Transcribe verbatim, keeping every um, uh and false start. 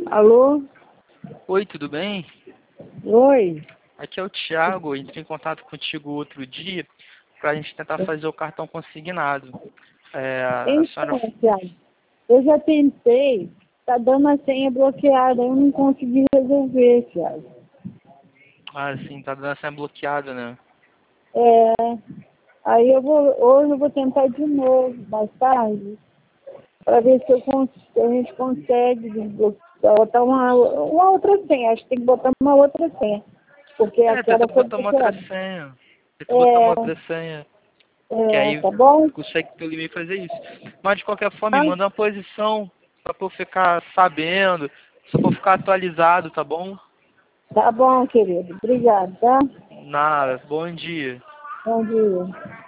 Alô? Oi, tudo bem? Oi? Aqui é o Thiago, eu entrei em contato contigo outro dia para a gente tentar fazer o cartão consignado. É, a senhora... Então, Thiago, eu já tentei, tá dando a senha bloqueada, eu não consegui resolver, Thiago. Ah, sim, tá dando essa bloqueada, né? É, aí eu vou, hoje eu vou tentar de novo, mais tarde, para ver se, eu cons se a gente consegue desbloquear, botar uma, uma outra senha, acho que tem que botar uma outra senha, porque É, tenta aquela foi botar uma outra bloqueada. senha. Tenta botar uma outra É, senha. Que é, aí tá bom? consegue pelo e-mail fazer isso. Mas de qualquer forma, me Ah, manda uma posição para eu ficar sabendo, só para eu ficar atualizado, tá bom? tá bom, querido, obrigado, tá? Nada, bom dia. Bom dia.